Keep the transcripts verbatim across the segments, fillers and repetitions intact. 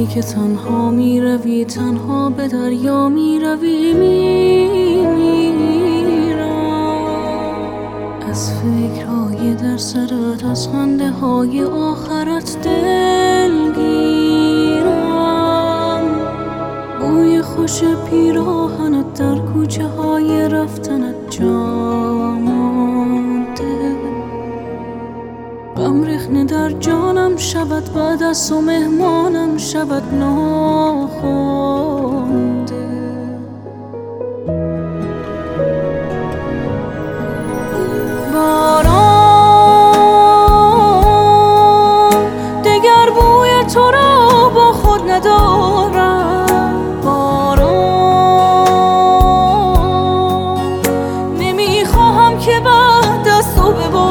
وقتی که تنها می روی، تنها به دریا می روی، می میرم از فکرهای در سرت، از خنده های آخرت دلگیرم. بوی خوش پیراهنت در کوچه های رفتنت جا مانده. غم ریخته در جانم شود، بعد از تو مهمانم شود ناخوانده. باران دگر بوی تو را با خود ندارم. باران نمیخواهم که بعد از تو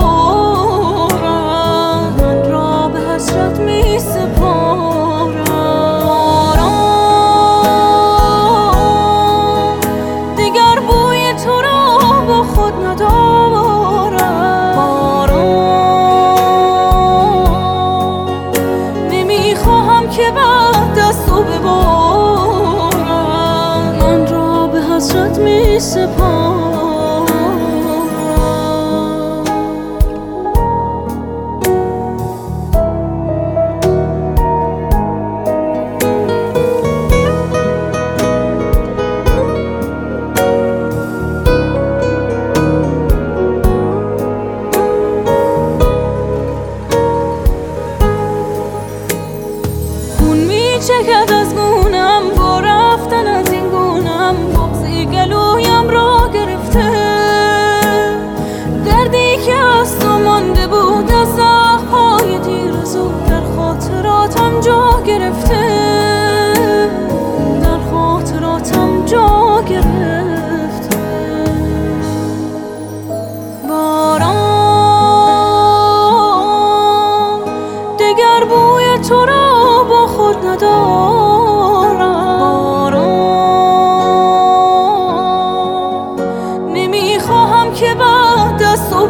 ببارم، من را به حسرت می سپارم. باران دگر بوی تو را با خود ندارم. باران نمیخواهم که بعد از تو ببارم، من را به حسرت می سپارم. چکد از گونم با رفتن از این گونم، بغضی گلویم را گرفته. دردی که از تو مانده بود از زخم‌های دیر زود در خاطراتم جا گرفته، در خاطراتم جا گرفته. باران دگر بوی تو را با خود ندارم. باران نمیخواهم که بعد از تو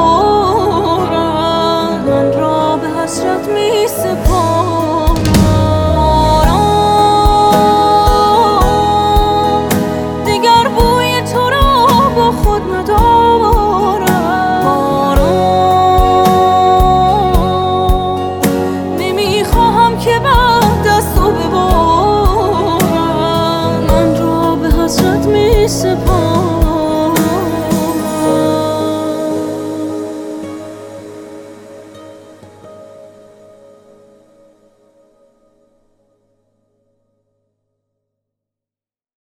ببارم، من را به حسرت می سپارم. باران دگر بوی تو را با خود ندارم. باران نمیخواهم که بعد از تو ببارم، من را به حسرت می سپارم.